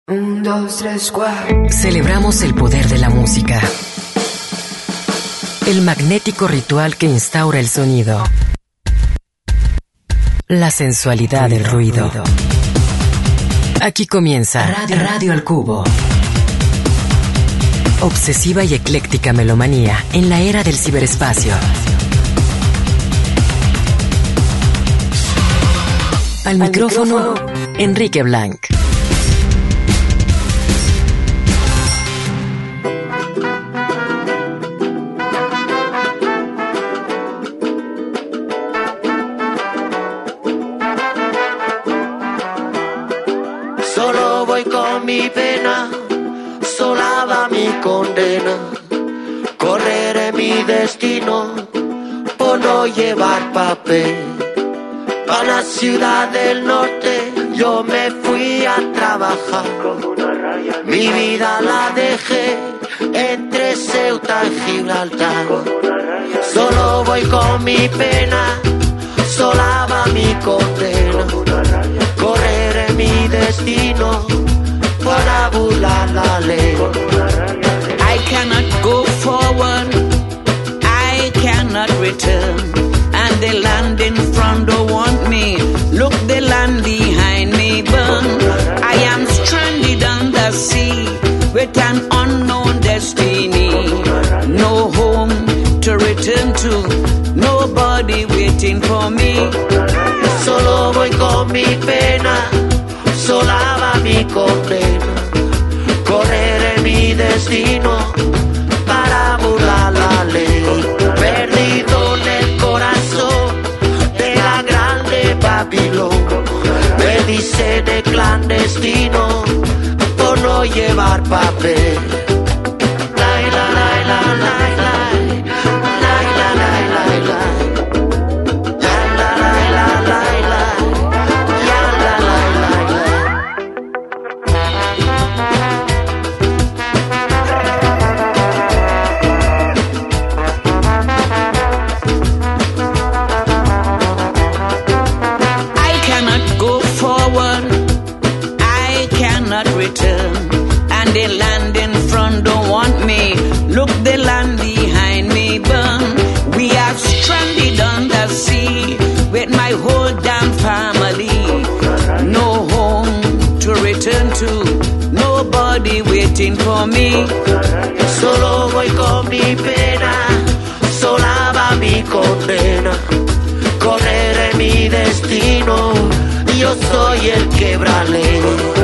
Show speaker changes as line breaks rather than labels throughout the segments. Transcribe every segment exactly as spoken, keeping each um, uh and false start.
Un, dos, tres, cuatro.
Celebramos el poder de la música. El magnético ritual que instaura el sonido. La sensualidad del ruido. Aquí comienza Radio, Radio al Cubo. Obsesiva y ecléctica melomanía en la era del ciberespacio. Al, Al micrófono, micrófono, Enrique Blanc.
Solo voy con mi pena, sola va mi condena. Correré mi destino por no llevar papel. Pa' la ciudad del norte yo me fui a trabajar. Mi vida la dejé entre Ceuta y Gibraltar. Solo voy con mi pena, sola va mi condena. Correré mi destino para burlar la ley.
I cannot go forward, I cannot return. And the land in front don't want me. Look, the land behind me burn. I am stranded on the sea with an unknown destiny. No home to return to, nobody waiting for me.
Solo voy con mi pena, sola va mi condena. Correré mi destino para burlar la ley. Perdido en el corazón de la grande Babilón. Me dice de clandestino por no llevar papel. La, la, la, la, la, la.
And the land in front don't want me. Look, the land behind me burn. We are stranded on the sea with my whole damn family. No home to return to, nobody waiting for me.
Solo voy con mi pena, sola va mi condena. Correré mi destino, yo soy el quebralé.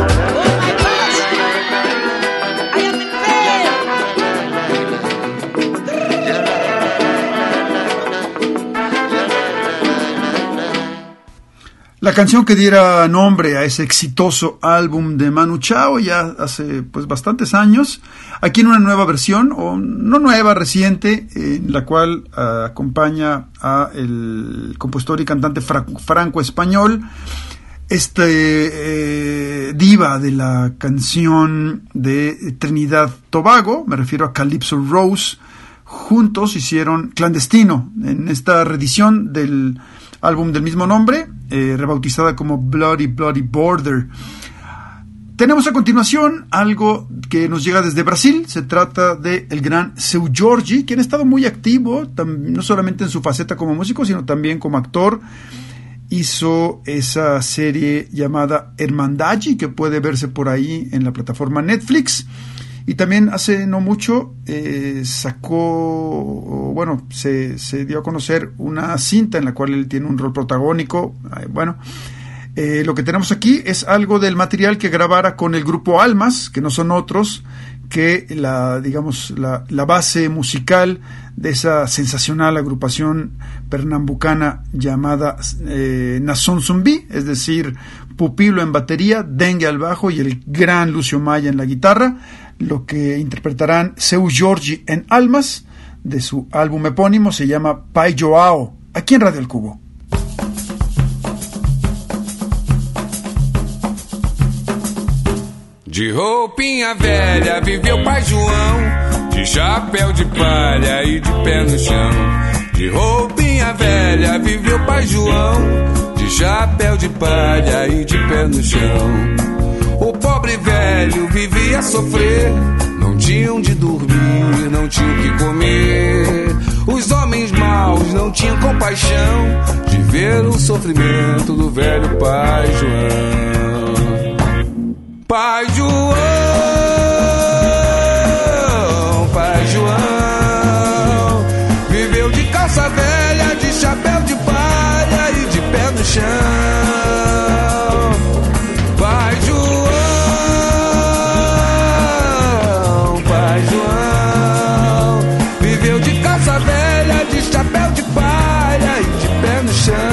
La canción que diera nombre a ese exitoso álbum de Manu Chao ya hace pues bastantes años, aquí en una nueva versión, o no nueva, reciente, en la cual uh, acompaña a el compositor y cantante fra- franco-español, este eh, diva de la canción de Trinidad Tobago, me refiero a Calypso Rose. Juntos hicieron Clandestino en esta reedición del álbum del mismo nombre, eh, rebautizada como Bloody Bloody Border. Tenemos a continuación algo que nos llega desde Brasil. Se trata de el gran Seu Jorge, quien ha estado muy activo, tam- no solamente en su faceta como músico, sino también como actor. Hizo esa serie llamada Hermandade, que puede verse por ahí en la plataforma Netflix. Y también hace no mucho eh, sacó, bueno, se, se dio a conocer una cinta en la cual él tiene un rol protagónico. Eh, bueno, eh, lo que tenemos aquí es algo del material que grabara con el grupo Almas, que no son otros que la, digamos, la, la base musical de esa sensacional agrupación pernambucana llamada eh, Nación Zumbi, es decir, Pupilo en batería, Dengue al bajo y el gran Lucio Maya en la guitarra. Lo que interpretarán Seu Jorge en Almas, de su álbum epónimo, se llama Pai Joao, aquí en Radio El Cubo.
De roupinha velha viveu Pai João, de chapéu de palha e de pé no chão. De roupinha velha viveu Pai João, de chapéu de palha e de pé no chão. O pobre velho velho vivia a sofrer. Não tinham de dormir, não tinham que comer. Os homens maus não tinham compaixão de ver o sofrimento do velho Pai João. Pai João, Pai João, viveu de calça velha, de chapéu de palha e de pé no chão. Pai João, Pai João, viveu de calça velha, de chapéu de palha e de pé no chão.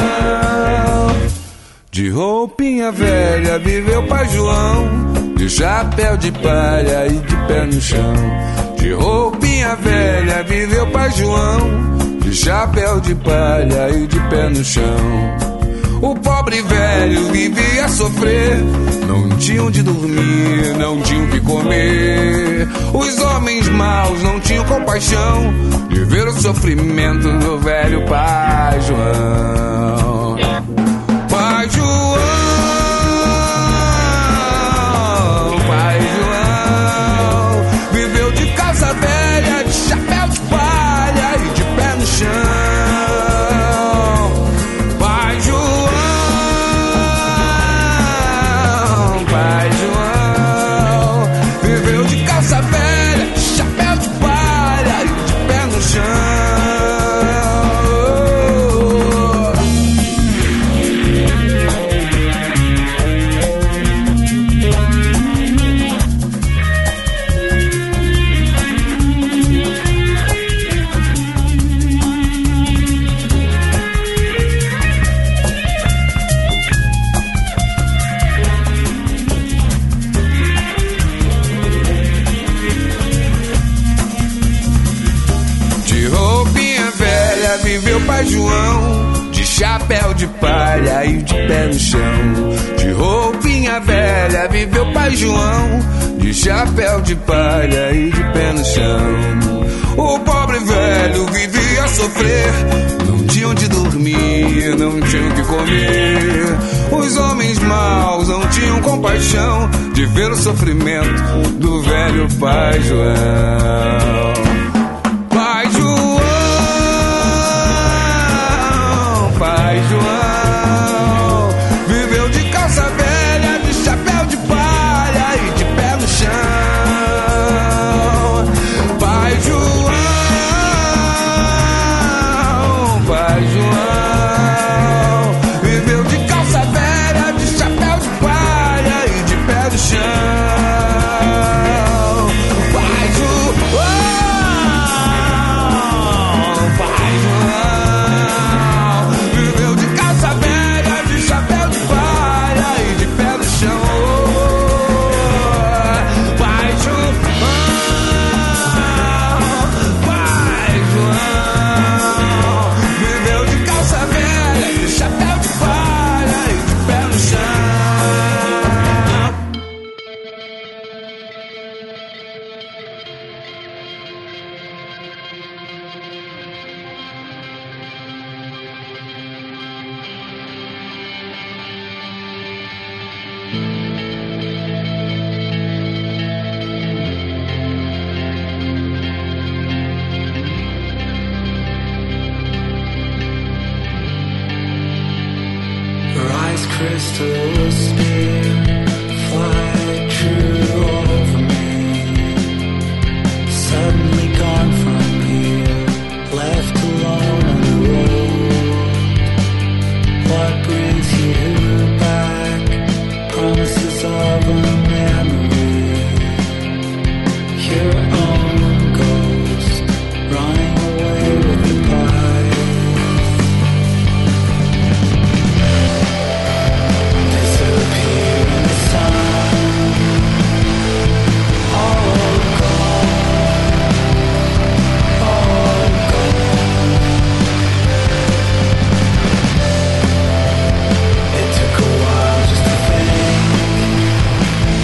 De roupinha velha viveu Pai João, de chapéu de palha e de pé no chão. De roupinha velha viveu Pai João, de chapéu de palha e de pé no chão. O pobre velho vivia a sofrer, não tinham de dormir, não tinham que comer. Os homens maus não tinham compaixão de ver o sofrimento do velho Pai João. Pai João, Pai João, viveu de calça velha, de chapéu de palha e de pé no chão. Pai João, Pai João, viveu de calça velha, de chapéu de palha e de pé no chão. Viveu Pai João, de chapéu de palha e de pé no chão. De roupinha velha viveu Pai João, de chapéu de palha e de pé no chão. O pobre velho vivia a sofrer, não tinham de dormir, não tinham que comer. Os homens maus não tinham compaixão de ver o sofrimento do velho Pai João. Pai João, Pai João, viveu de calça velha, de chapéu de palha e de pé no chão. Pai João, Pai João, viveu de calça velha, de chapéu de palha e de pé no chão. Pai João, Pai João, viveu de calça velha, de chapéu de palha e de pé no chão. Pai João, Pai João, viveu de calça velha, de chapéu de palha e de pé no chão.
Rise crystals spear, fly true over me. Suddenly gone from here, left alone on the road. What brings you back? Promises of a memory. Your own ghost, running away with the pie. Disappear in the sun. All gone, all gone. It took a while just to think.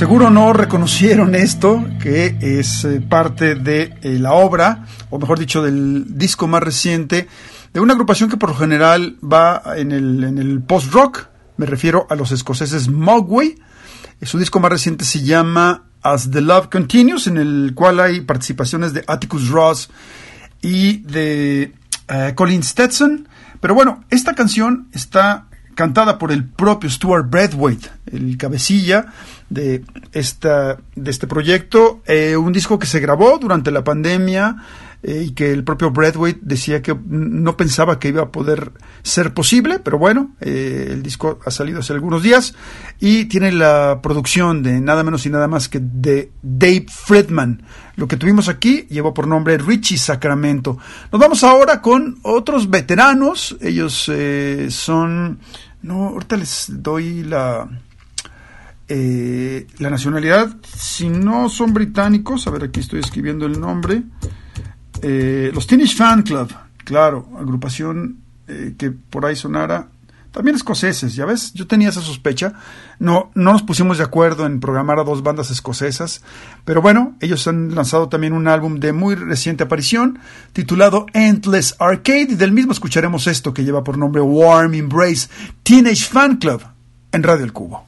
Seguro no reconocieron esto, que es eh, parte de eh, la obra, o mejor dicho, del disco más reciente, de una agrupación que por lo general va en el, en el post-rock. Me refiero a los escoceses Mogwai. Su disco más reciente se llama As the Love Continues, en el cual hay participaciones de Atticus Ross y de uh, Colin Stetson. Pero bueno, esta canción está cantada por el propio Stuart Braithwaite, el cabecilla de, esta, de este proyecto, eh, un disco que se grabó durante la pandemia eh, y que el propio Braithwaite decía que no pensaba que iba a poder ser posible, pero bueno, eh, el disco ha salido hace algunos días y tiene la producción de nada menos y nada más que de Dave Friedman. Lo que tuvimos aquí llevó por nombre Richie Sacramento. Nos vamos ahora con otros veteranos. Ellos eh, son... No, ahorita les doy la... Eh, la nacionalidad. Si no son británicos, a ver, aquí estoy escribiendo el nombre. Eh, los Teenage Fan Club, claro, agrupación eh, que por ahí sonara. También escoceses, ya ves, yo tenía esa sospecha. No, no nos pusimos de acuerdo en programar a dos bandas escocesas, pero bueno, ellos han lanzado también un álbum de muy reciente aparición, titulado Endless Arcade, y del mismo escucharemos esto que lleva por nombre Warm Embrace, Teenage Fan Club, en Radio El Cubo.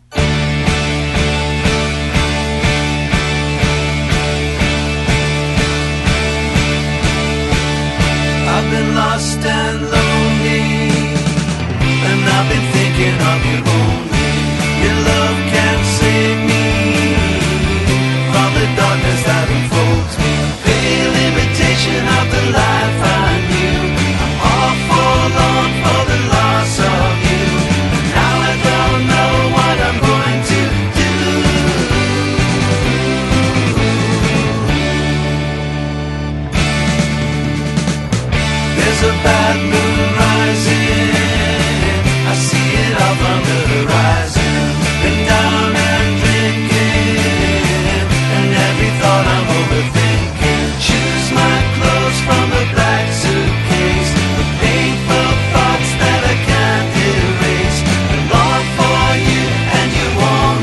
I've been lost and lonely, and I've been thinking of you only. Your love can't save me from the darkness that enfolds me. Pale imitation of the life I knew. I'm all forlorn for the loss of you. Now I don't know what I'm going to do. There's a bad moon rising, I see it off on the horizon. Been down and drinking, and every thought I'm overthinking. Choose my clothes from the black suitcase, the painful thoughts that I can't erase. I long for you and your warm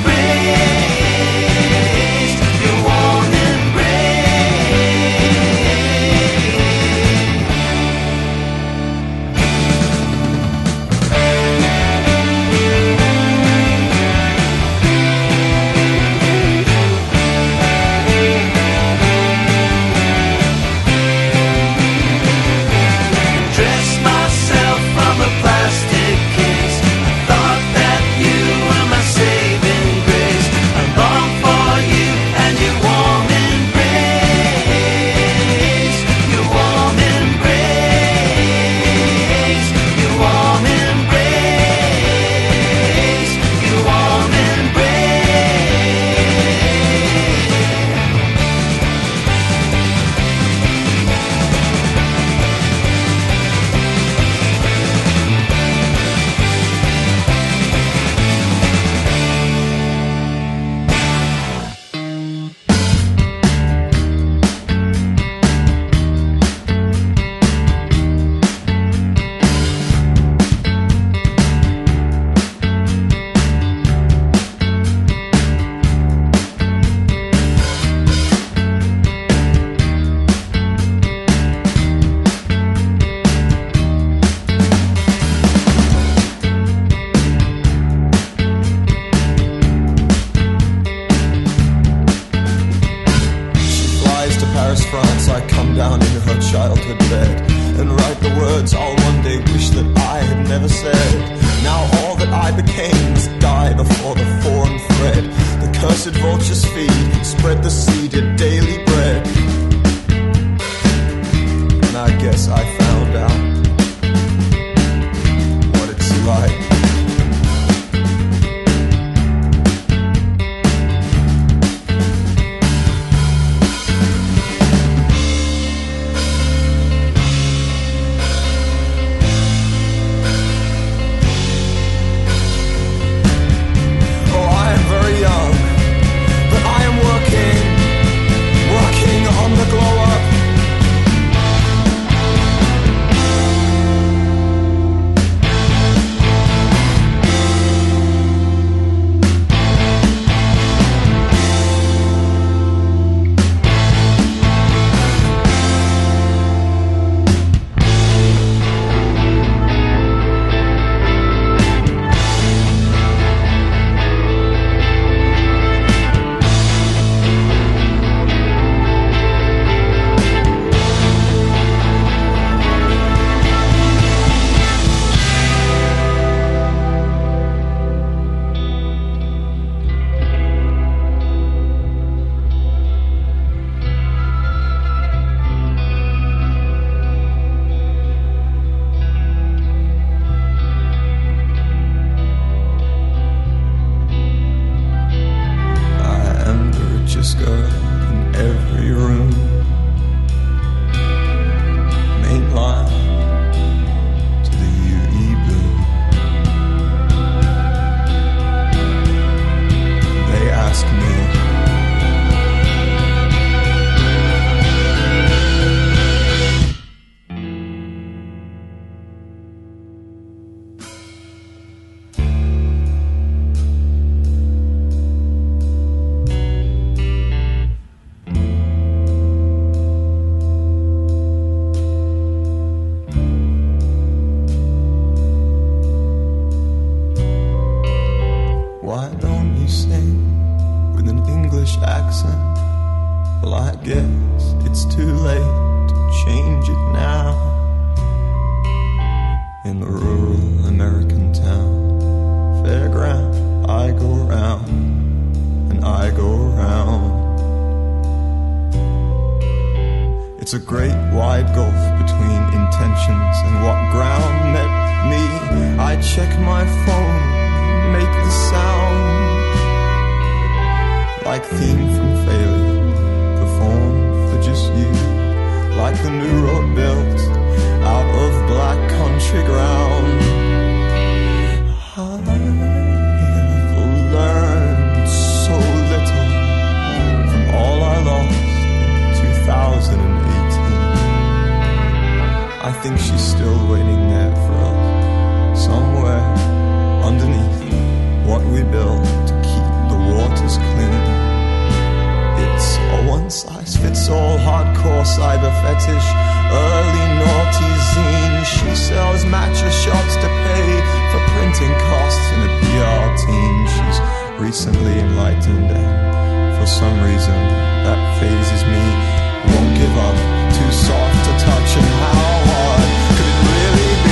embrace, your warm
Oh, I am very young, but I am working skirt in every room. Main line to the U E Blue. They ask me, why don't you sing with an English accent? Well, I guess it's too late to change it now. In the rural American town, fairground, I go round and I go round. It's a great wide gulf between intentions and what ground met me. I check my phone, make the sound like theme from failure, performed for just you, like the new road built out of black country ground. I've learned so little from all I lost in two thousand eighteen. I think she's still waiting there for us, somewhere underneath what we built to keep the waters clean. It's a one-size-fits-all hardcore cyber fetish, early naughty zine. She sells matcha shots to pay for printing costs in a P R team. She's recently enlightened and for some reason that phases me. Won't give up, too soft to touch, and how hard could it really be?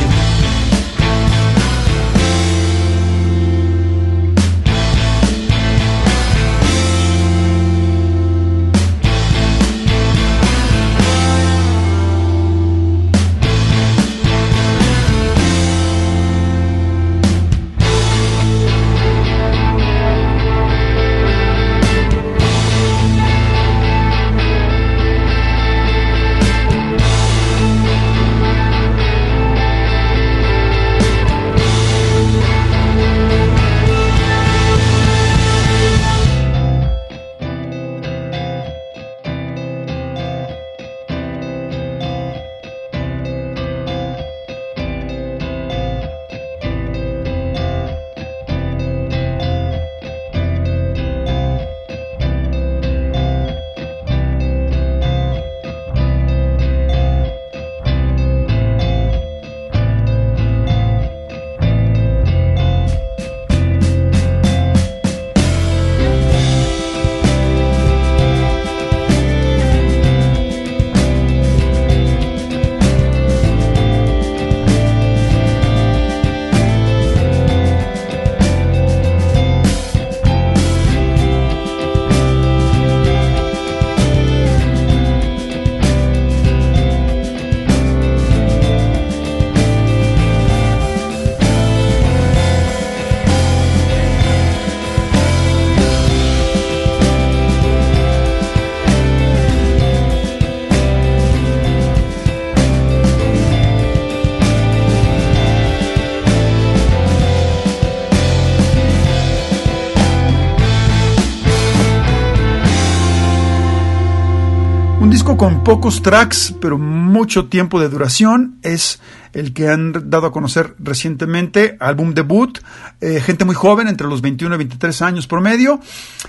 Con pocos tracks, pero mucho tiempo de duración, es el que han dado a conocer recientemente, álbum debut, eh, gente muy joven, entre los veintiuno y veintitrés años promedio,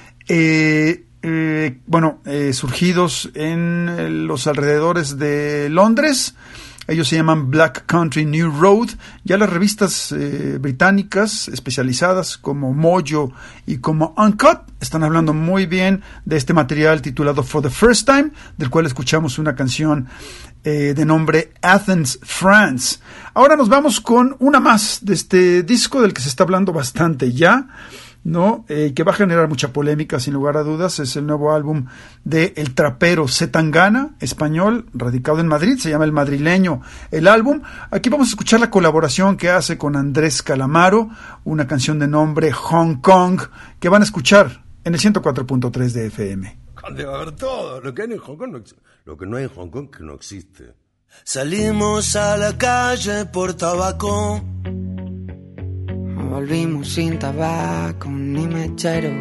eh, eh, bueno, eh, surgidos en los alrededores de Londres. Ellos se llaman Black Country New Road. Ya las revistas eh, británicas especializadas como Mojo y como Uncut están hablando muy bien de este material titulado For the First Time, del cual escuchamos una canción eh, de nombre Athens, France. Ahora nos vamos con una más de este disco del que se está hablando bastante ya, ¿no? Eh, que va a generar mucha polémica sin lugar a dudas. Es el nuevo álbum de el trapero C. Tangana, español, radicado en Madrid, se llama El Madrileño el álbum. Aquí vamos a escuchar la colaboración que hace con Andrés Calamaro, una canción de nombre Hong Kong, que van a escuchar en el ciento cuatro punto tres de F M.
Debe haber todo. Lo que hay en Hong Kong no existe. Lo que no hay en Hong Kong que no existe.
Salimos a la calle por tabaco.
Volvimos sin tabaco ni mechero.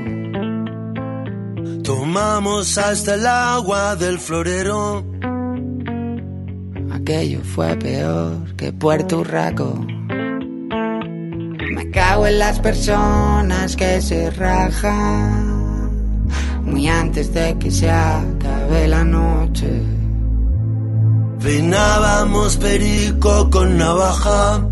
Tomamos hasta el agua del florero.
Aquello fue peor que Puerto Rico. Me cago en las personas que se rajan muy antes de que se acabe la noche.
Peinábamos perico con navaja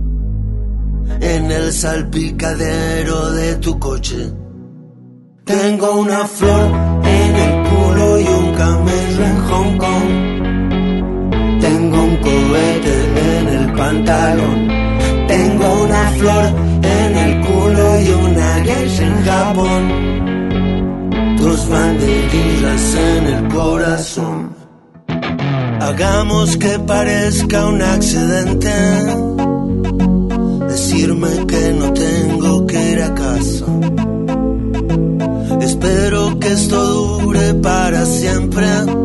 en el salpicadero de tu coche. Tengo una flor en el culo y un camello en Hong Kong. Tengo un cohete en el pantalón. Tengo una flor en el culo y una geisha en Japón. Dos banderillas en el corazón. Hagamos que parezca un accidente. Decirme que no tengo que ir a casa. Espero que esto dure para siempre.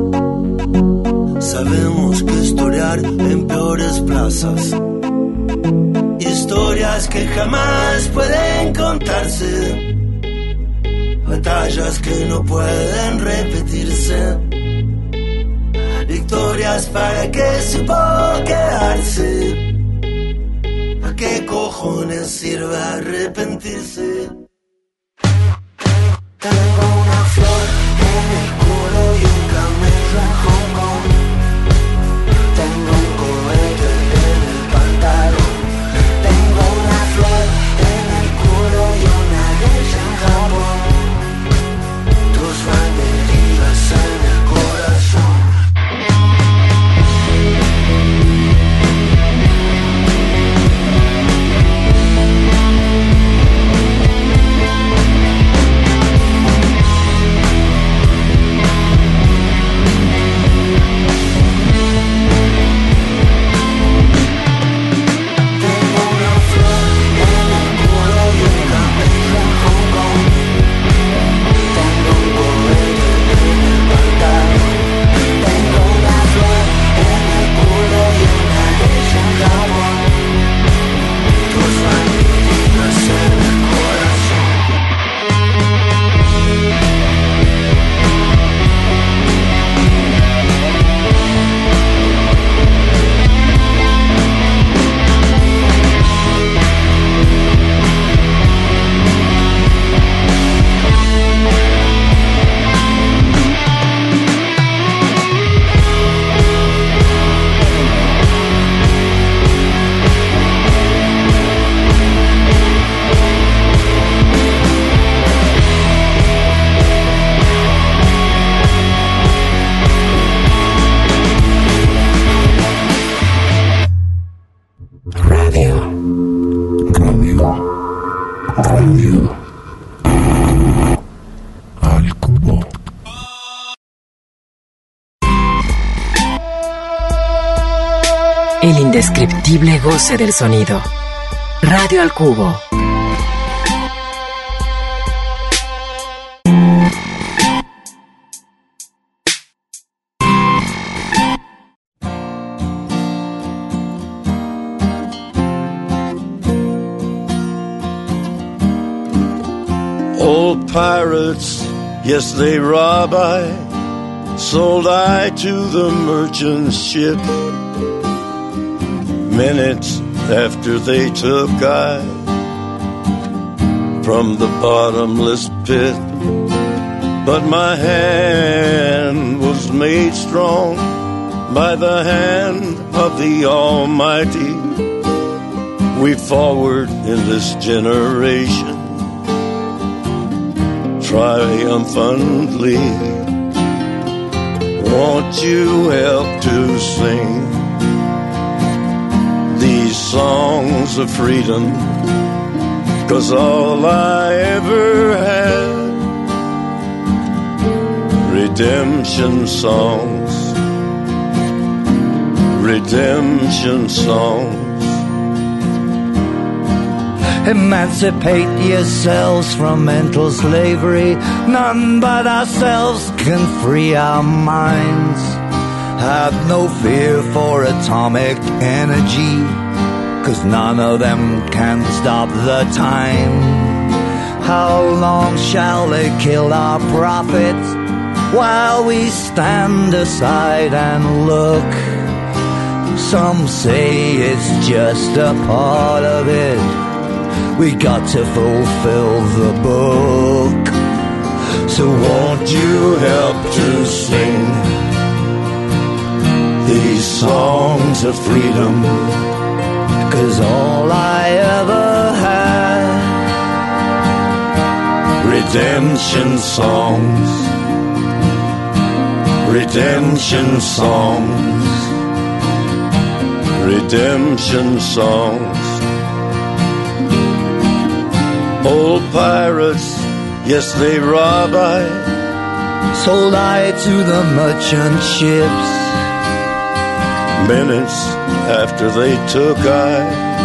Sabemos que historiar en peores plazas. Historias que jamás pueden contarse. Batallas que no pueden repetirse. Victorias para que supo quedarse. ¿A qué cojones sirve arrepentirse? Tengo una flor en el culo y un camello en Hong Kong. Tengo un cohete en el pantalón. Tengo una flor en el culo y una geisha en Japón. Tus banderillas en el corazón.
El indescriptible goce del sonido. Radio al Cubo.
Old pirates, yes they rob I, sold I to the merchant ship. Minutes after they took I from the bottomless pit, but my hand was made strong by the hand of the Almighty. We forward in this generation triumphantly. Won't you help to sing these songs of freedom? 'Cause all I ever had, redemption songs, redemption songs.
Emancipate yourselves from mental slavery. None but ourselves can free our minds. Have no fear for atomic energy, 'cause none of them can stop the time. How long shall they kill our prophets while we stand aside and look? Some say it's just a part of it. We got to fulfill the book. So won't you help to sing these songs of freedom? 'Cause all I ever had, redemption songs, redemption songs, redemption songs. Old pirates, yes, they rob I, sold I to the merchant ships. Minutes after they took I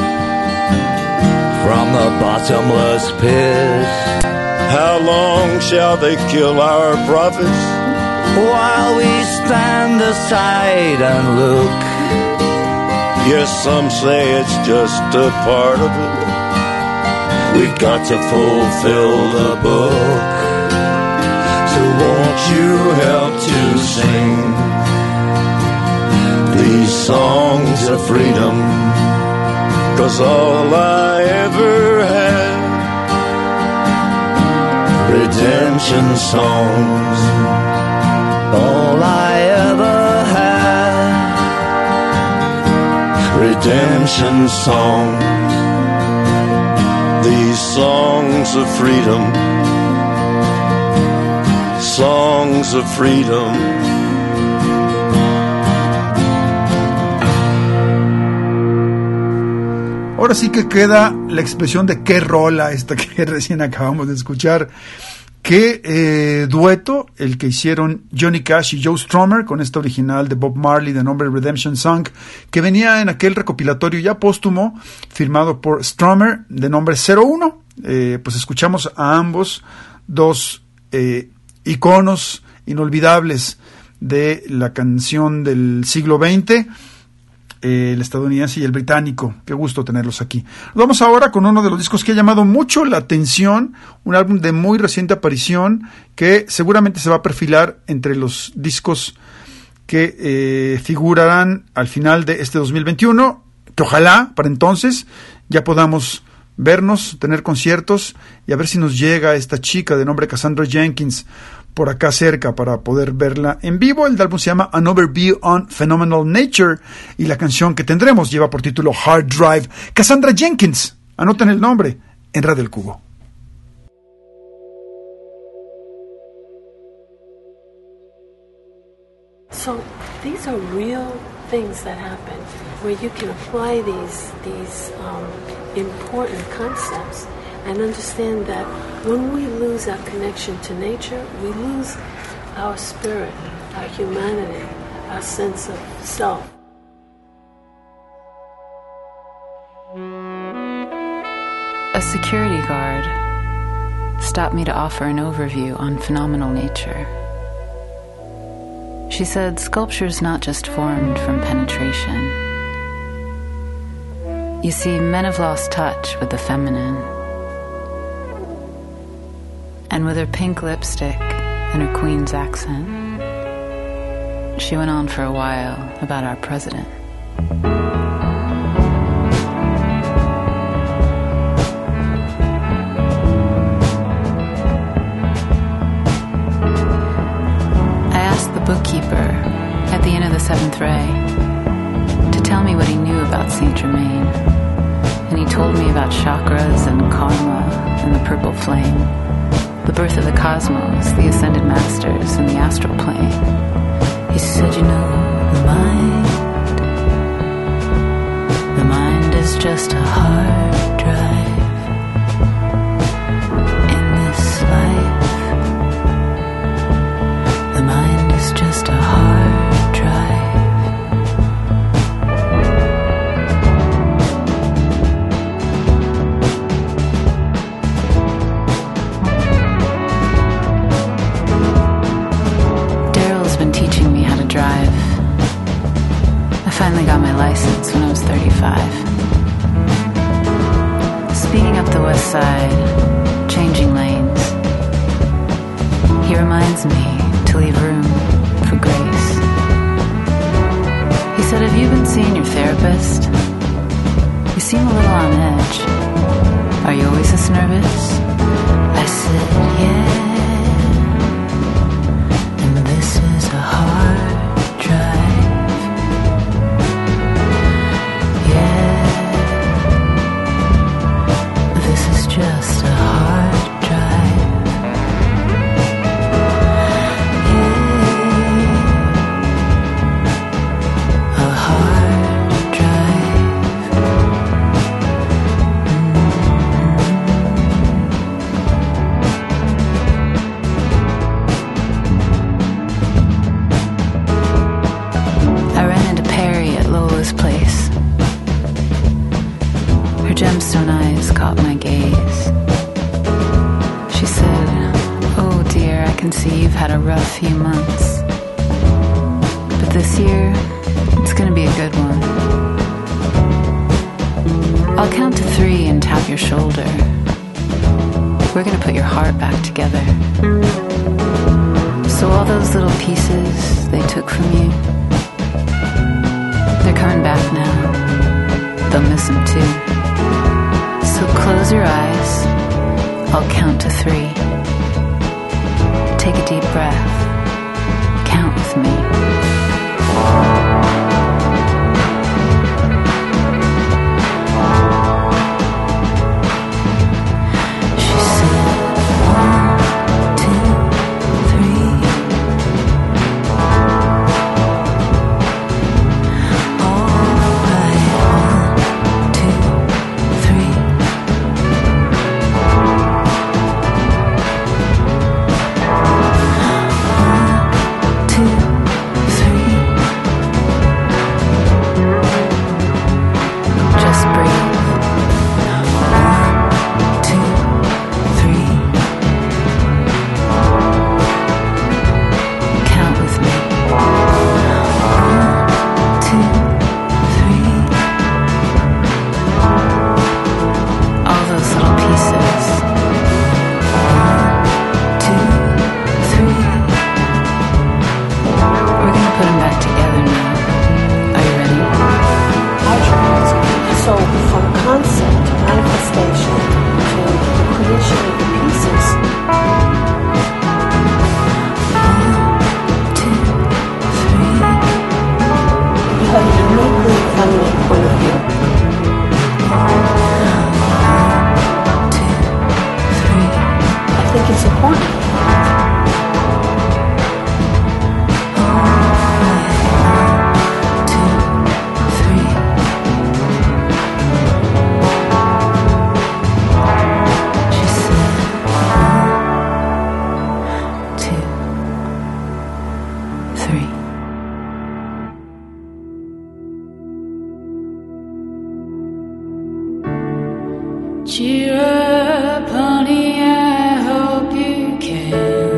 from the bottomless pit. How long shall they kill our prophets while we stand aside and look? Yes, some say it's just a part of it. We've got to fulfill the book. So won't you help to sing these songs of freedom? 'Cause all I ever had, redemption songs. All I ever had, redemption songs. These songs of freedom, songs of freedom.
Ahora sí que queda la expresión de qué rola esta que recién acabamos de escuchar. Qué eh, dueto el que hicieron Johnny Cash y Joe Strummer con esta original de Bob Marley de nombre Redemption Song, que venía en aquel recopilatorio ya póstumo firmado por Strummer de nombre cero uno. Eh, pues escuchamos a ambos, dos eh, iconos inolvidables de la canción del siglo veinte, eh, el estadounidense y el británico. Qué gusto tenerlos aquí. Vamos ahora con uno de los discos que ha llamado mucho la atención, un álbum de muy reciente aparición que seguramente se va a perfilar entre los discos que eh, figurarán al final de este dos mil veintiuno, que ojalá para entonces ya podamos vernos, tener conciertos y a ver si nos llega esta chica de nombre Cassandra Jenkins por acá cerca para poder verla en vivo. El álbum se llama An Overview on Phenomenal Nature y la canción que tendremos lleva por título Hard Drive. Cassandra Jenkins, anoten el nombre en Radio El Cubo.
So these are real things that happen where you can apply these these um, important concepts and understand that when we lose our connection to nature, we lose our spirit, our humanity, our sense of self.
A security guard stopped me to offer an overview on phenomenal nature. She said sculpture's not just formed from penetration. You see, men have lost touch with the feminine. And with her pink lipstick and her queen's accent, she went on for a while about our president. I asked the bookkeeper at the end of the seventh ray to tell me what he knew about Saint Germain. And he told me about chakras and karma and the purple flame, the birth of the cosmos, the ascended masters, and the astral plane. He said, you know, the mind, the mind is just a hard drive in this life. The mind is just a hard drive. license when I was thirty-five. Speeding up the west side, changing lanes. He reminds me to leave room for grace. He said, have you been seeing your therapist? You seem a little on edge. Are you always this nervous? I said, yeah. And this is a hard drive. Yeah. This is just a hard drive. Yeah. A hard drive. I ran into Perry at Lola's place. Her gemstone eyes caught my gaze. She said, oh dear, I can see you've had a rough few months. But this year, it's gonna be a good one. I'll count to three and tap your shoulder. We're gonna put your heart back together. So all those little pieces they took from you, they're coming back now. They'll miss them too. So close your eyes. I'll count to three. Take a deep breath. Count with me. She said, one, two, three. All right, one, two, three. One, two, three. Just breathe. One, two, three. Count with me. One, two, three. All those little pieces. One, two, three. We're gonna put them back together now. Are you ready?
So from concept to manifestation to the creation of the pieces,
One, two, three.
you have a uniquely feminine point of view.
One, two, three.
I think it's important.
Cheer up, honey, I hope you can.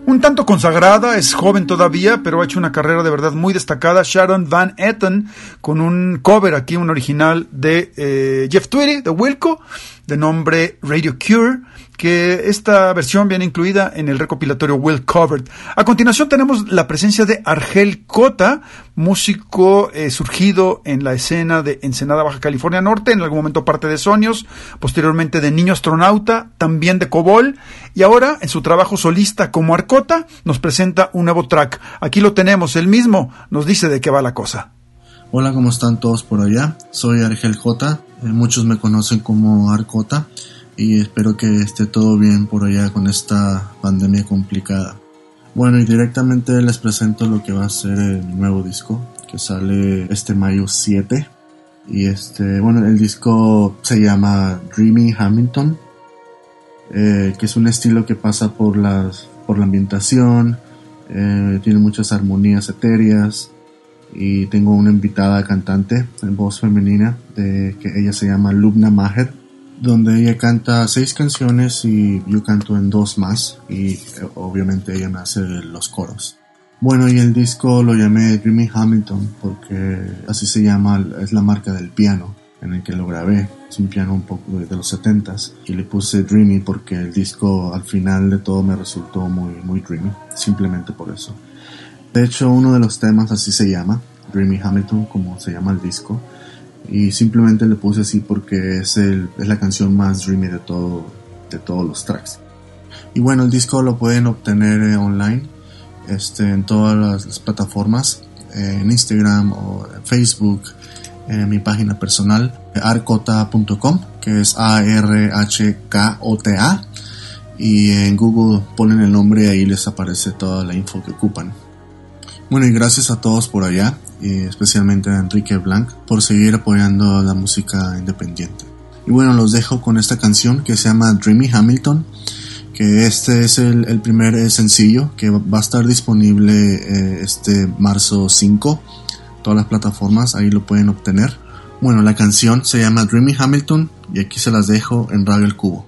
Un tanto consagrada, es joven todavía, pero ha hecho una carrera de verdad muy destacada, Sharon Van Etten, con un cover aquí, un original de eh, Jeff Tweedy, de Wilco, de nombre Radio Cure, que esta versión viene incluida en el recopilatorio Will Covered. A continuación tenemos la presencia de Argel Cota, músico eh, surgido en la escena de Ensenada, Baja California Norte, en algún momento parte de Sonios, posteriormente de Niño Astronauta, también de Cobol, y ahora en su trabajo solista como Arcota nos presenta un nuevo track. Aquí lo tenemos, él mismo nos dice de qué va la cosa.
Hola, ¿cómo están todos por allá? Soy Argel Cota, eh, muchos me conocen como Arcota, y espero que esté todo bien por allá con esta pandemia complicada. Bueno, y directamente les presento lo que va a ser el nuevo disco, que sale este mayo siete. Y este, bueno, el disco se llama Dreamy Hamilton, eh, que es un estilo que pasa por las, por la ambientación, eh, tiene muchas armonías etéreas, y tengo una invitada cantante en voz femenina, de que ella se llama Lubna Maher, donde ella canta seis canciones y yo canto en dos más, y obviamente ella me hace los coros. Bueno, y el disco lo llamé Dreamy Hamilton porque así se llama, es la marca del piano en el que lo grabé. Es un piano un poco de los setentas, y le puse Dreamy porque el disco al final de todo me resultó muy, muy dreamy, simplemente por eso. De hecho, uno de los temas así se llama, Dreamy Hamilton, como se llama el disco. Y simplemente le puse así porque es, el, es la canción más dreamy de, todo, de todos los tracks. Y bueno, el disco lo pueden obtener eh, online este, en todas las, las plataformas, eh, en Instagram o en Facebook, en mi página personal, arcota punto com, que es A R H K O T A, y en Google ponen el nombre y ahí les aparece toda la info que ocupan. Bueno, y gracias a todos por allá, y especialmente a Enrique Blanc, por seguir apoyando la música independiente. Y bueno, los dejo con esta canción que se llama Dreamy Hamilton, que este es el, el primer eh, sencillo que va a estar disponible eh, este marzo cinco, todas las plataformas, ahí lo pueden obtener. Bueno, la canción se llama Dreamy Hamilton, y aquí se las dejo en Radio El Cubo.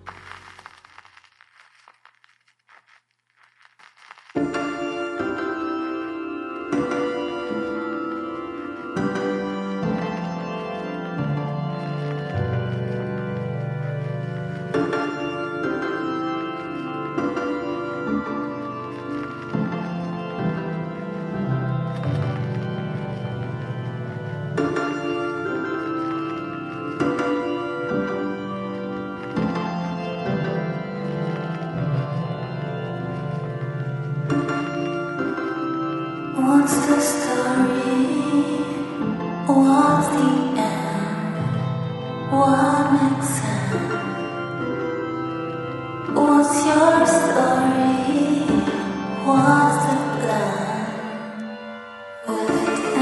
What's the story? What's the end? What makes sense? What's your story? What's the plan? Will it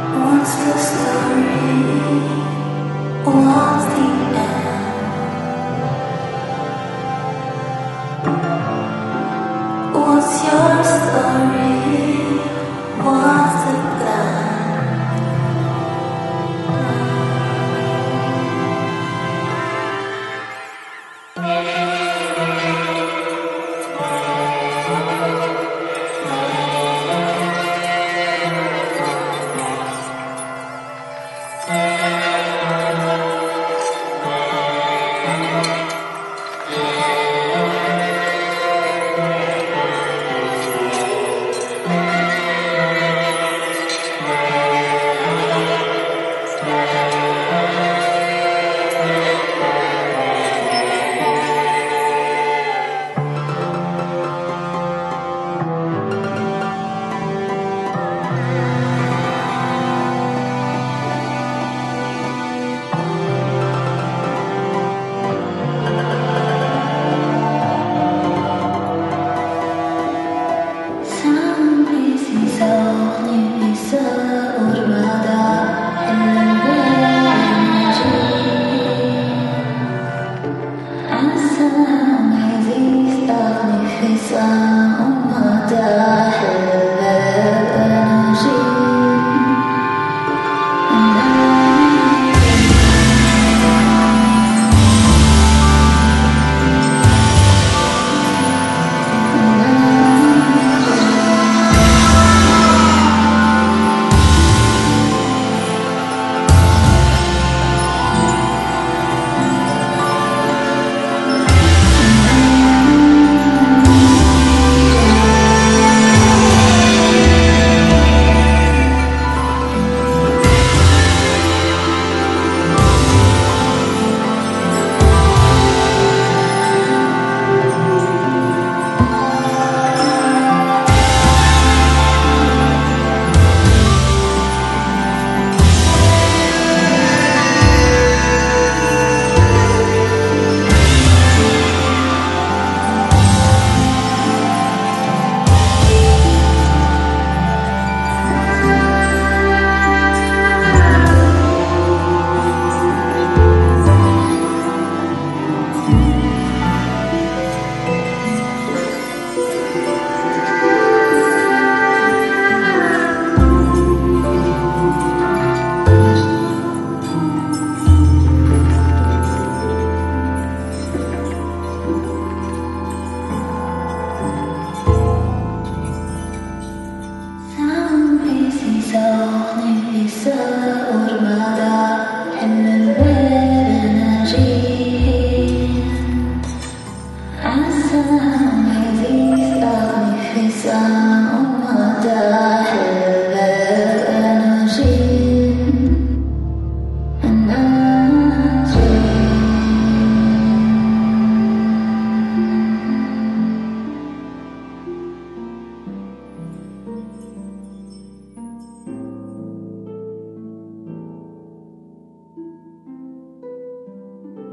What's the story? What's the end?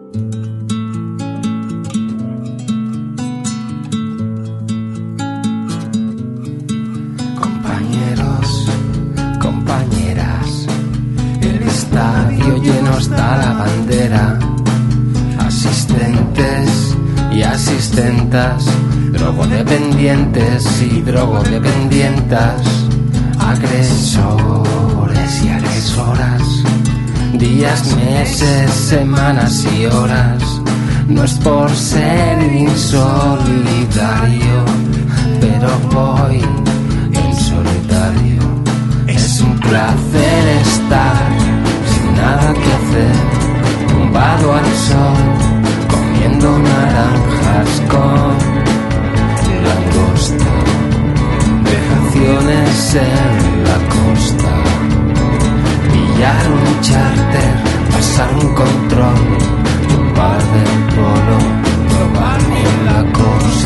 Compañeros, compañeras, el estadio lleno está la bandera. Asistentes y asistentas, drogodependientes y drogodependientas, agresores y agresoras, días, meses, semanas y horas. No es por ser insolidario, pero voy en solitario. Es un placer estar sin nada que hacer, tumbado al sol, comiendo naranjas con langosta, vejaciones en la costa, pillar un charter, pasar un control, chupar del polo, probarme en la costa.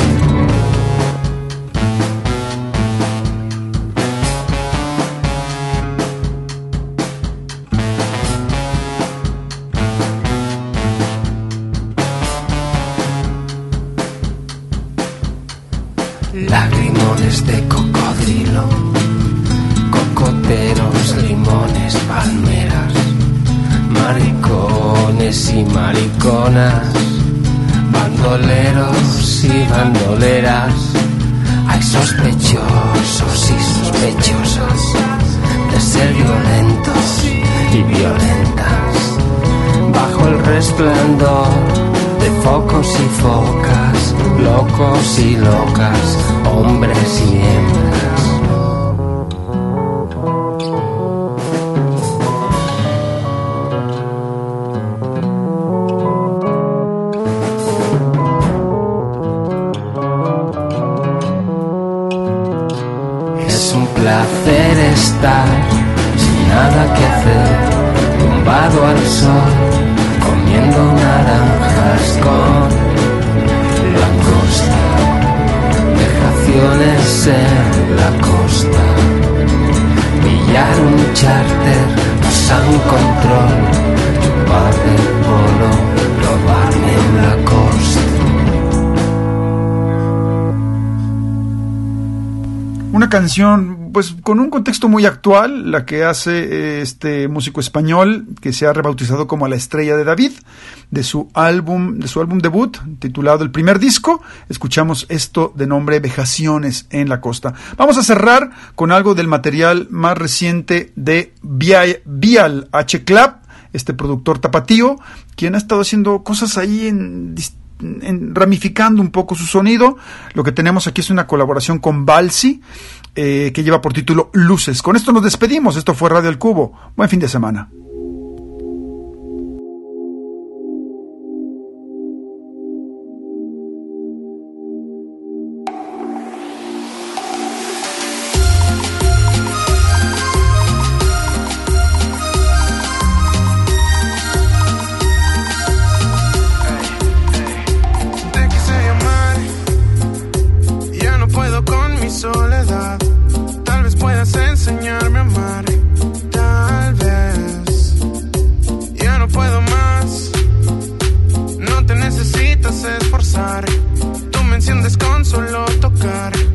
Lagrimones de cocodrilo, cocoteros, limones, palmeras, maricones y mariconas, bandoleros y bandoleras. Hay sospechosos y sospechosas de ser violentos y violentas, bajo el resplandor de focos y focas, locos y locas, hombres y hembras. Es un placer estar sin nada que hacer, tumbado al sol, comiendo naranjas con langosta, vejaciones en la costa, pillar un charter, pasar un control, chupar del polo, robarme en la costa.
Una canción pues con un contexto muy actual, la que hace este músico español que se ha rebautizado como La Estrella de David, de su álbum, de su álbum debut titulado El Primer Disco. Escuchamos esto de nombre Vejaciones en la Costa. Vamos a cerrar con algo del material más reciente de Vial, Vial H. Club, este productor tapatío, quien ha estado haciendo cosas ahí en En, ramificando un poco su sonido. Lo que tenemos aquí es una colaboración con Balsi, eh, que lleva por título Luces. Con esto nos despedimos. Esto fue Radio El Cubo. Buen fin de semana.
Soledad, tal vez puedas enseñarme a amar, tal vez. Ya no puedo más, no te necesitas esforzar, tú me enciendes con solo tocar.